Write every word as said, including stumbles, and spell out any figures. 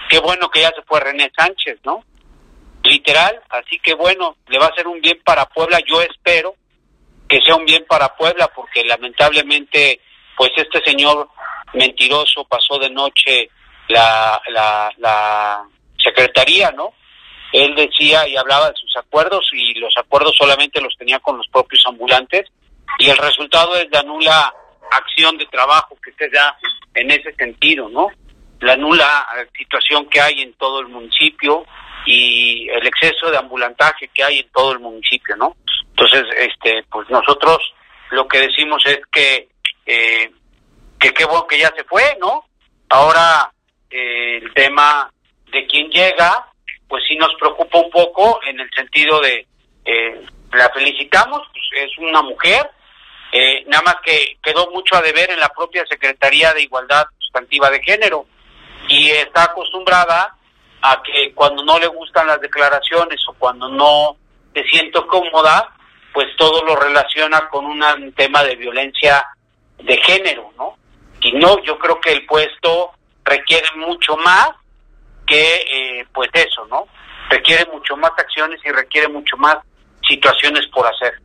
qué bueno que ya se fue René Sánchez, ¿no? Literal, así que bueno, le va a hacer un bien para Puebla, yo espero que sea un bien para Puebla, porque lamentablemente, pues este señor mentiroso pasó de noche la, la, la secretaría, ¿no? Él decía y hablaba de sus acuerdos, y los acuerdos solamente los tenía con los propios ambulantes, y el resultado es la nula acción de trabajo que se da en ese sentido, ¿no? La nula situación que hay en todo el municipio y el exceso de ambulantaje que hay en todo el municipio, ¿no? Entonces, este, pues nosotros lo que decimos es que eh, que qué bueno que ya se fue, ¿no? Ahora eh, el tema de quién llega, pues sí nos preocupa un poco, en el sentido de eh, la felicitamos, pues es una mujer, eh, nada más que quedó mucho a deber en la propia Secretaría de Igualdad Sustantiva de Género, y está acostumbrada a que cuando no le gustan las declaraciones o cuando no se siente cómoda, pues todo lo relaciona con un tema de violencia de género, ¿no? Y no, yo creo que el puesto requiere mucho más que, eh, pues eso, ¿no? Requiere mucho más acciones y requiere mucho más situaciones por hacer.